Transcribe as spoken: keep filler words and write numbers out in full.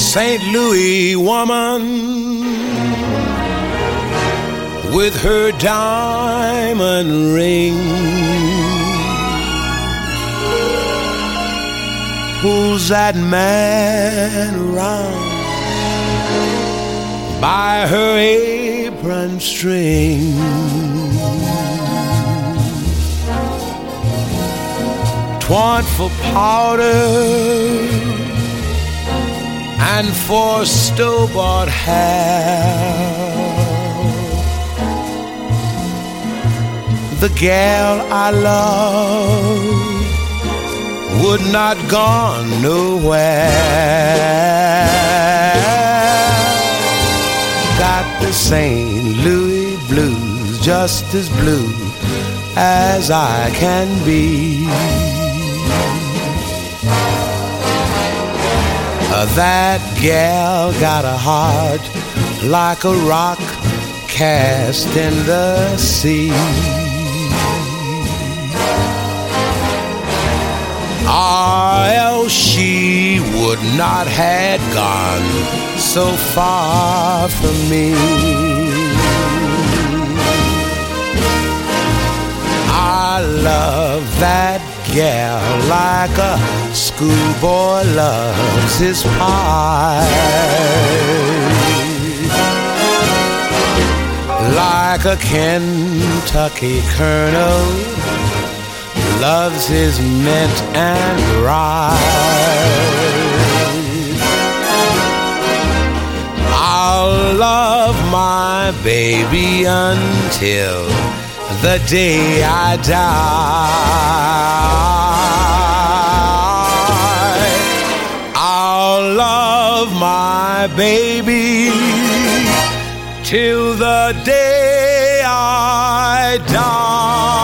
Saint Louis woman with her diamond ring, pulls that man around by her apron string. Twant for powder and for store-bought hair, the gal I love would not gone nowhere. Got the Saint Louis blues, just as blue as I can be. Uh, that gal got a heart like a rock cast in the sea, or else she would not have gone so far from me. I love that gal like a schoolboy loves his pie, like a Kentucky colonel loves his mint and rye. I'll love my baby until the day I die. I'll love my baby till the day I die.